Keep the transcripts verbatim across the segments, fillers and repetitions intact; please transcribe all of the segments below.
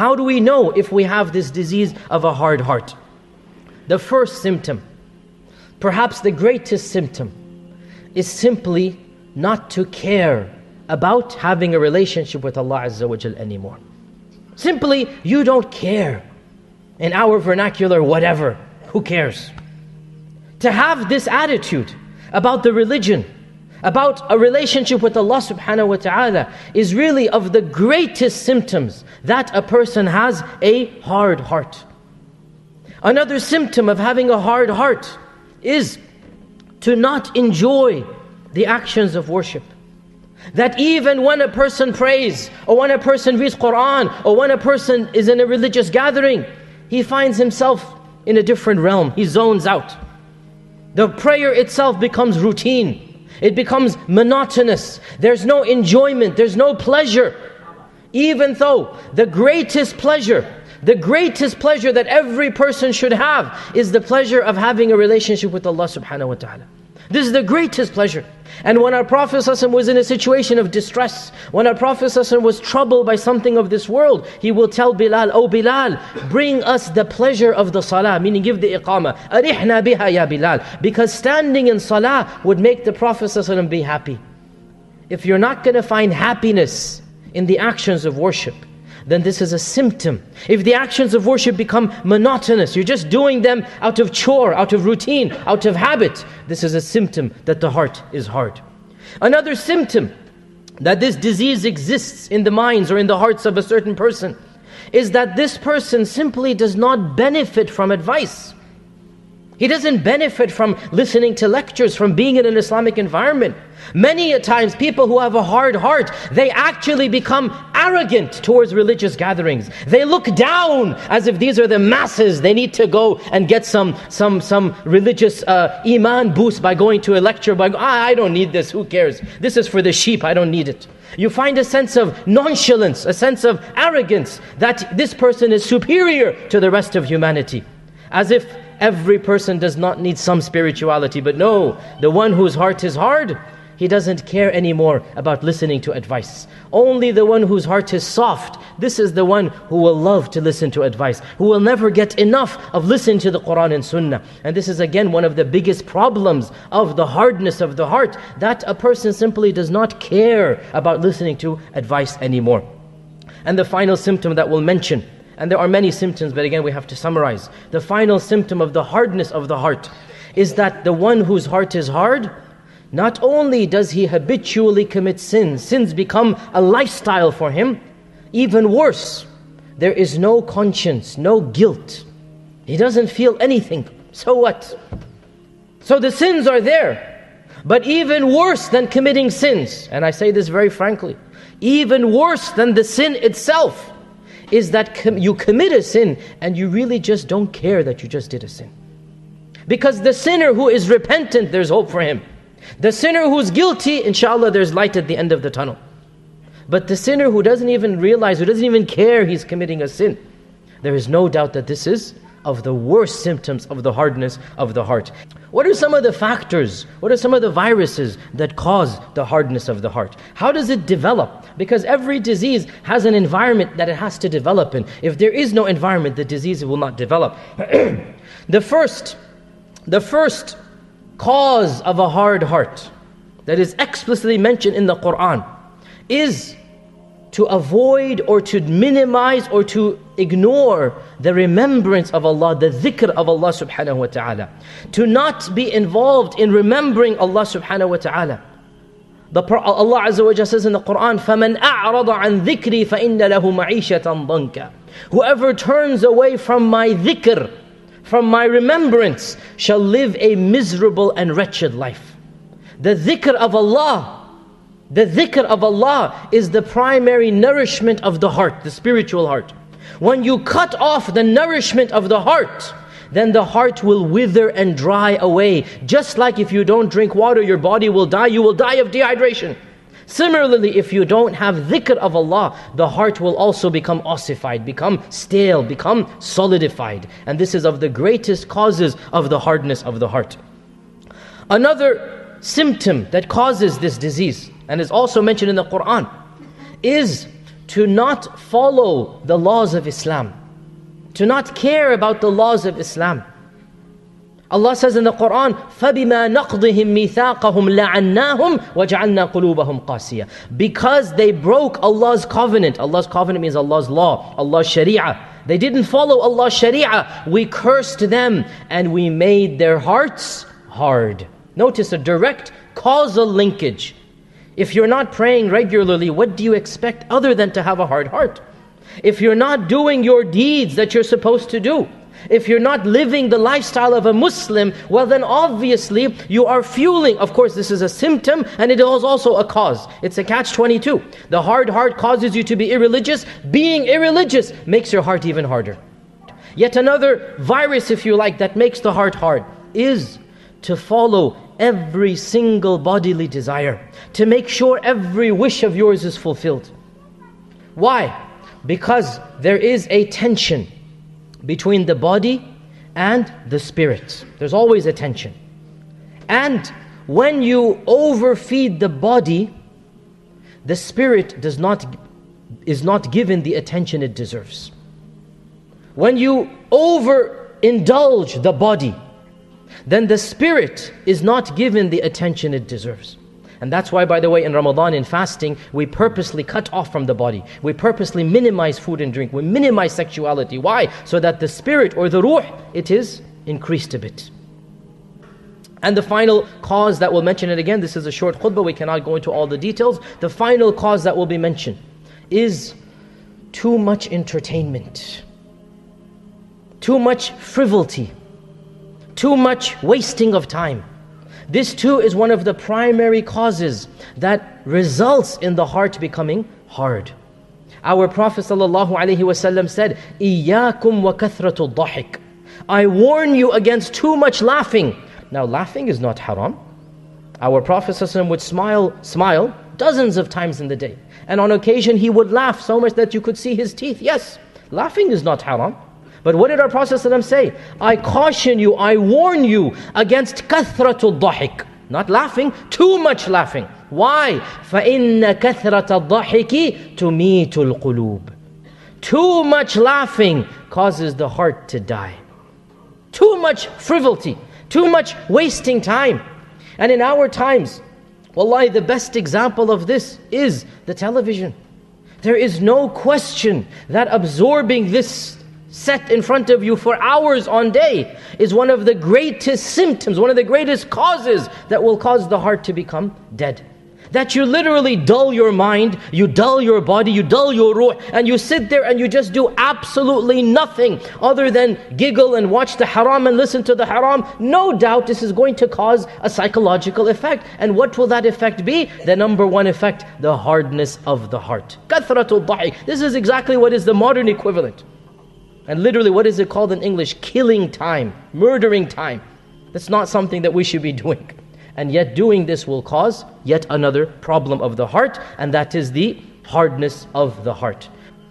How do we know if we have this disease of a hard heart? The first symptom, perhaps the greatest symptom, is simply not to care about having a relationship with Allah Azza wa Jal anymore. Simply, you don't care. In our vernacular, whatever, who cares? To have this attitude about the religion, about a relationship with Allah subhanahu wa ta'ala, is really of the greatest symptoms that a person has a hard heart. Another symptom of having a hard heart is to not enjoy the actions of worship. That even when a person prays, or when a person reads Qur'an, or when a person is in a religious gathering, he finds himself in a different realm. He zones out. The prayer itself becomes routine. It becomes monotonous. There's no enjoyment. There's no pleasure. Even though the greatest pleasure, the greatest pleasure that every person should have is the pleasure of having a relationship with Allah subhanahu wa ta'ala. This is the greatest pleasure. And when our Prophet ﷺ was in a situation of distress, when our Prophet ﷺ was troubled by something of this world, he will tell Bilal, "Oh Bilal, bring us the pleasure of the salah," meaning give the iqamah. "Arihna biha ya Bilal," because standing in salah would make the Prophet ﷺ be happy. If you're not going to find happiness in the actions of worship, then this is a symptom. If the actions of worship become monotonous, you're just doing them out of chore, out of routine, out of habit, this is a symptom that the heart is hard. Another symptom that this disease exists in the minds or in the hearts of a certain person is that this person simply does not benefit from advice. He doesn't benefit from listening to lectures, from being in an Islamic environment. Many a times people who have a hard heart, they actually become arrogant towards religious gatherings. They look down as if these are the masses. They need to go and get some some some religious uh, iman boost by going to a lecture. By ah, I don't need this, who cares? This is for the sheep, I don't need it. You find a sense of nonchalance, a sense of arrogance that this person is superior to the rest of humanity. As if every person does not need some spirituality. But no, the one whose heart is hard, he doesn't care anymore about listening to advice. Only the one whose heart is soft, this is the one who will love to listen to advice, who will never get enough of listening to the Qur'an and Sunnah. And this is again one of the biggest problems of the hardness of the heart, that a person simply does not care about listening to advice anymore. And the final symptom that we'll mention, and there are many symptoms, but again we have to summarize. The final symptom of the hardness of the heart is that the one whose heart is hard, not only does he habitually commit sins, sins become a lifestyle for him, even worse, there is no conscience, no guilt. He doesn't feel anything. So what? So the sins are there. But even worse than committing sins, and I say this very frankly, even worse than the sin itself, is that com- you commit a sin and you really just don't care that you just did a sin. Because the sinner who is repentant, there's hope for him. The sinner who's guilty, inshallah, there's light at the end of the tunnel. But the sinner who doesn't even realize, who doesn't even care he's committing a sin, there is no doubt that this is of the worst symptoms of the hardness of the heart. What are some of the factors? What are some of the viruses that cause the hardness of the heart? How does it develop? Because every disease has an environment that it has to develop in. If there is no environment, the disease will not develop. The first, the first cause of a hard heart that is explicitly mentioned in the Qur'an is to avoid or to minimize or to ignore the remembrance of Allah, the dhikr of Allah subhanahu wa ta'ala. To not be involved in remembering Allah subhanahu wa ta'ala. The, Allah Azza wa Jalla says in the Qur'an, فَمَنْ أَعْرَضَ عَنْ ذِكْرِي فَإِنَّ لَهُ مَعِيشَةً ضَنْكَ. Whoever turns away from my dhikr, from my remembrance, shall live a miserable and wretched life. The dhikr of Allah, the dhikr of Allah is the primary nourishment of the heart, the spiritual heart. When you cut off the nourishment of the heart, then the heart will wither and dry away. Just like if you don't drink water, your body will die, you will die of dehydration. Similarly, if you don't have dhikr of Allah, the heart will also become ossified, become stale, become solidified. And this is of the greatest causes of the hardness of the heart. Another symptom that causes this disease, and is also mentioned in the Qur'an, is to not follow the laws of Islam, to not care about the laws of Islam. Allah says in the Quran, فَبِمَا نَقْضِهِمْ مِيثَاقَهُمْ لَعَنَّاهُمْ وَجَعَلْنَا قُلُوبَهُمْ قَاسِيَةً. Because they broke Allah's covenant. Allah's covenant means Allah's law, Allah's sharia. They didn't follow Allah's sharia. We cursed them and we made their hearts hard. Notice a direct causal linkage. If you're not praying regularly, what do you expect other than to have a hard heart? If you're not doing your deeds that you're supposed to do, if you're not living the lifestyle of a Muslim, well then obviously you are fueling. Of course this is a symptom and it is also a cause. It's a catch twenty-two. The hard heart causes you to be irreligious. Being irreligious makes your heart even harder. Yet another virus, if you like, that makes the heart hard is to follow every single bodily desire, to make sure every wish of yours is fulfilled. Why? Because there is a tension between the body and the spirit. There's always a tension. And when you overfeed the body, the spirit does not is not given the attention it deserves. When you overindulge the body, then the spirit is not given the attention it deserves. And that's why, by the way, in Ramadan, in fasting, we purposely cut off from the body. We purposely minimize food and drink. We minimize sexuality. Why? So that the spirit or the ruh, it is increased a bit. And the final cause that we'll mention it again, this is a short khutbah, we cannot go into all the details. The final cause that will be mentioned is too much entertainment, too much frivolity, too much wasting of time. This too is one of the primary causes that results in the heart becoming hard. Our Prophet ﷺ said, إِيَّاكُمْ وَكَثْرَةُ الضَّحِكِ. I warn you against too much laughing. Now laughing is not haram. Our Prophet ﷺ would smile, smile dozens of times in the day. And on occasion he would laugh so much that you could see his teeth. Yes, laughing is not haram. But what did our Prophet ﷺ say? I caution you, I warn you against kathratul dhahik. Not laughing, too much laughing. Why? فَإِنَّ كَثْرَةَ الضَّحِكِ تُمِيتُ الْقُلُوبِ. Too much laughing causes the heart to die. Too much frivolity, too much wasting time. And in our times, wallahi, the best example of this is the television. There is no question that absorbing this set in front of you for hours on day is one of the greatest symptoms, one of the greatest causes that will cause the heart to become dead. That you literally dull your mind, you dull your body, you dull your ruh, and you sit there and you just do absolutely nothing other than giggle and watch the haram and listen to the haram. No doubt this is going to cause a psychological effect. And what will that effect be? The number one effect, the hardness of the heart. Kathratul dhahik. This is exactly what is the modern equivalent. And literally, what is it called in English? Killing time, murdering time. That's not something that we should be doing. And yet doing this will cause yet another problem of the heart, and that is the hardness of the heart.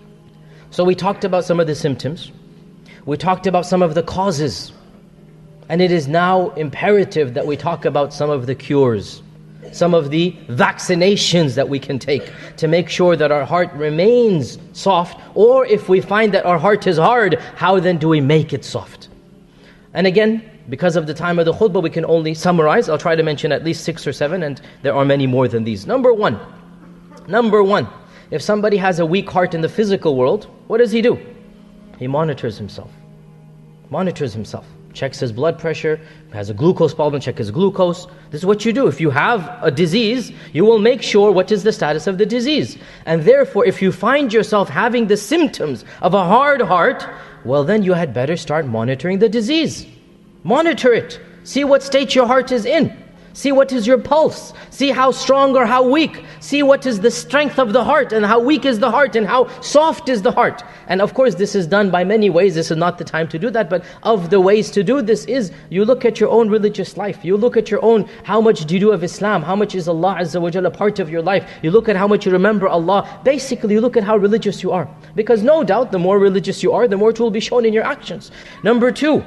So we talked about some of the symptoms. We talked about some of the causes. And it is now imperative that we talk about some of the cures, some of the vaccinations that we can take to make sure that our heart remains soft. Or if we find that our heart is hard, how then do we make it soft? And again, because of the time of the khutbah, we can only summarize. I'll try to mention at least six or seven, and there are many more than these. Number one, number one, if somebody has a weak heart in the physical world, what does he do? He monitors himself. Monitors himself. Checks his blood pressure, has a glucose problem, check his glucose. This is what you do. If you have a disease, you will make sure what is the status of the disease. And therefore, if you find yourself having the symptoms of a hard heart, well then you had better start monitoring the disease. Monitor it. See what state your heart is in. See what is your pulse. See how strong or how weak. See what is the strength of the heart and how weak is the heart and how soft is the heart. And of course this is done by many ways. This is not the time to do that. But of the ways to do this is you look at your own religious life. You look at your own, how much do you do of Islam? How much is Allah Azza wa Jalla a part of your life? You look at how much you remember Allah. Basically you look at how religious you are. Because no doubt the more religious you are, the more it will be shown in your actions. Number two,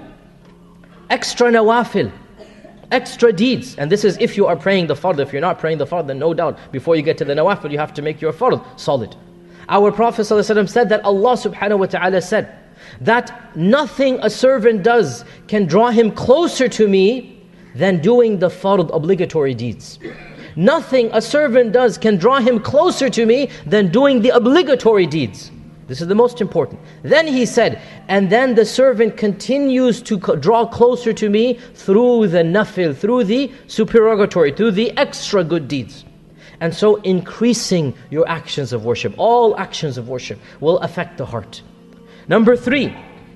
extra nawafil. Extra deeds. And this is if you are praying the fard. If you're not praying the fard, then no doubt before you get to the nawafil, you have to make your fard solid. Our Prophet ﷺ said that Allah subhanahu wa ta'ala said that nothing a servant does can draw him closer to me than doing the fard, obligatory deeds. Nothing a servant does can draw him closer to me than doing the obligatory deeds. This is the most important. Then he said, and then the servant continues to draw closer to me through the nafil, through the supererogatory, through the extra good deeds. And so increasing your actions of worship, all actions of worship will affect the heart. Number three,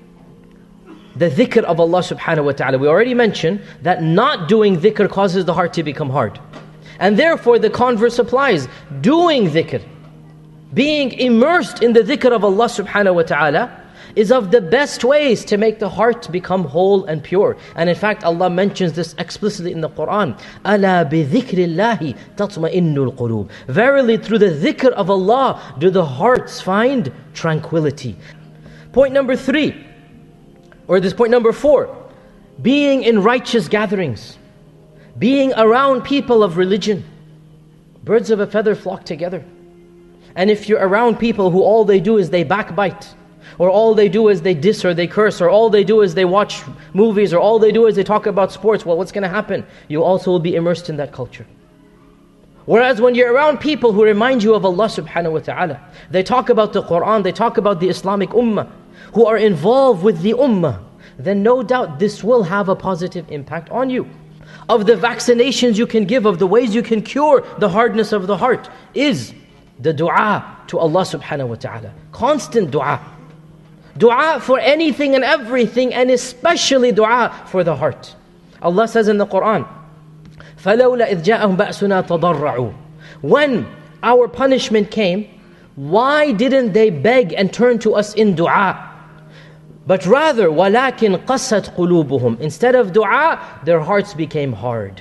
the dhikr of Allah subhanahu wa ta'ala. We already mentioned that not doing dhikr causes the heart to become hard. And therefore the converse applies. Doing dhikr, being immersed in the dhikr of Allah subhanahu wa ta'ala is of the best ways to make the heart become whole and pure. And in fact, Allah mentions this explicitly in the Qur'an. أَلَا بِذِكْرِ اللَّهِ تَطْمَئِنُّ الْقُلُوبِ. Verily, through the dhikr of Allah do the hearts find tranquility. Point number three, or this point number four, being in righteous gatherings, being around people of religion. Birds of a feather flock together. And if you're around people who all they do is they backbite, or all they do is they diss or they curse, or all they do is they watch movies, or all they do is they talk about sports, well, what's going to happen? You also will be immersed in that culture. Whereas when you're around people who remind you of Allah subhanahu wa ta'ala, they talk about the Qur'an, they talk about the Islamic ummah, who are involved with the ummah, then no doubt this will have a positive impact on you. Of the vaccinations you can give, of the ways you can cure the hardness of the heart, is the dua to Allah subhanahu wa ta'ala. Constant dua. Dua for anything and everything, and especially dua for the heart. Allah says in the Qur'an, فَلَوْلَا إِذْ جَاءَهُمْ بَأْسُنَا تَضَرَّعُوا. When our punishment came, why didn't they beg and turn to us in dua? But rather, وَلَكِنْ قَسَّتْ قُلُوبُهُمْ. Instead of dua, their hearts became hard.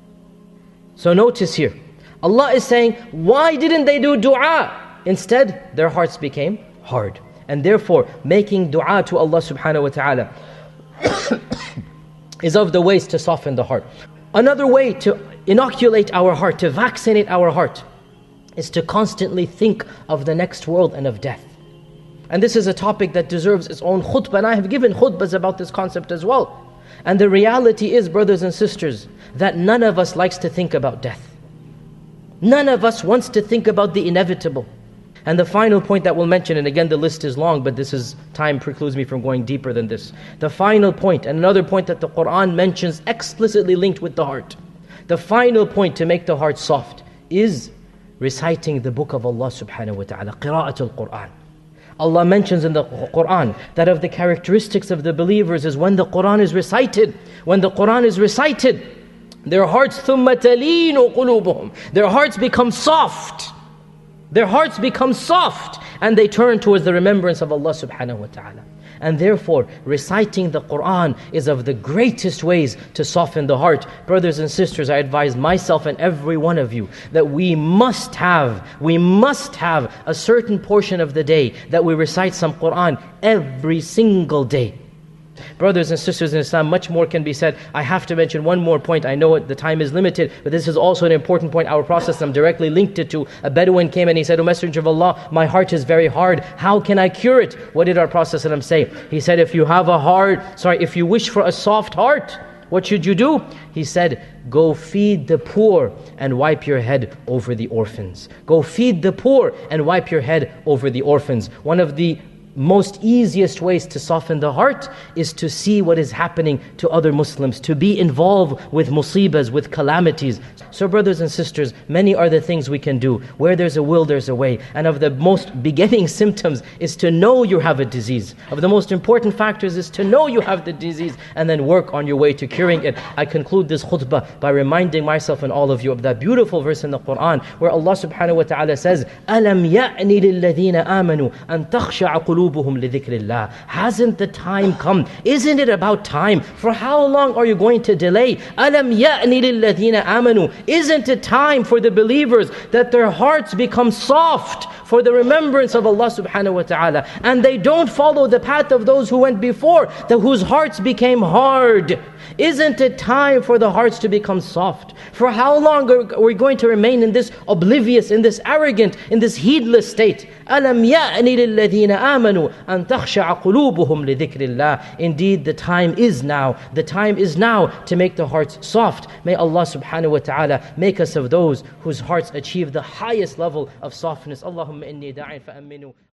So notice here, Allah is saying, why didn't they do dua? Instead, their hearts became hard. And therefore, making dua to Allah subhanahu wa ta'ala is of the ways to soften the heart. Another way to inoculate our heart, to vaccinate our heart, is to constantly think of the next world and of death. And this is a topic that deserves its own khutbah, and I have given khutbahs about this concept as well. And the reality is, brothers and sisters, that none of us likes to think about death. None of us wants to think about the inevitable. And the final point that we'll mention, and again the list is long, but this is, time precludes me from going deeper than this. The final point, and another point that the Qur'an mentions explicitly linked with the heart. The final point to make the heart soft is reciting the book of Allah subhanahu wa ta'ala, qira'atul Qur'an. Allah mentions in the Qur'an that of the characteristics of the believers is when the Qur'an is recited, when the Qur'an is recited, their hearts ثُمَّ تَلِينُ قُلُوبُهُم. Their hearts become soft. Their hearts become soft and they turn towards the remembrance of Allah subhanahu wa ta'ala. And therefore, reciting the Qur'an is of the greatest ways to soften the heart. Brothers and sisters, I advise myself and every one of you that we must have, we must have a certain portion of the day that we recite some Qur'an every single day. Brothers and sisters in Islam, much more can be said. I have to mention one more point. I know the time is limited, but this is also an important point. Our Prophet directly linked it to a Bedouin came and he said, "O Messenger of Allah, my heart is very hard. How can I cure it?" What did our Prophet say? He said, if you have a hard, sorry, if you wish for a soft heart, what should you do? He said, go feed the poor and wipe your head over the orphans. Go feed the poor and wipe your head over the orphans. One of the most easiest ways to soften the heart is to see what is happening to other Muslims, to be involved with musibas, with calamities. So brothers and sisters, many are the things we can do. Where there's a will, there's a way. And of the most beginning symptoms is to know you have a disease. Of the most important factors is to know you have the disease and then work on your way to curing it. I conclude this khutbah by reminding myself and all of you of that beautiful verse in the Qur'an where Allah subhanahu wa ta'ala says, أَلَمْ يَأْنِ لِلَّذِينَ آمَنُوا أَن تَخْشَعَ قُلُوبُهُمْ قُلُوبُهُمْ لِذِكْرِ اللَّهِ. Hasn't the time come? Isn't it about time? For how long are you going to delay? أَلَمْ يَأْنِ لِلَّذِينَ آمَنُوا. Isn't it time for the believers that their hearts become soft for the remembrance of Allah subhanahu wa ta'ala, and they don't follow the path of those who went before, the, whose hearts became hard? Isn't it time for the hearts to become soft? For how long are we going to remain in this oblivious, in this arrogant, in this heedless state? أَلَمْ يَأْنِ لِلَّذِينَ آمَنُوا أَن تَخْشَعَ قُلُوبُهُمْ لِذِكْرِ اللَّهِ. Indeed, the time is now. The time is now to make the hearts soft. May Allah subhanahu wa ta'ala make us of those whose hearts achieve the highest level of softness. Allahumma inni da'in fa'aminu.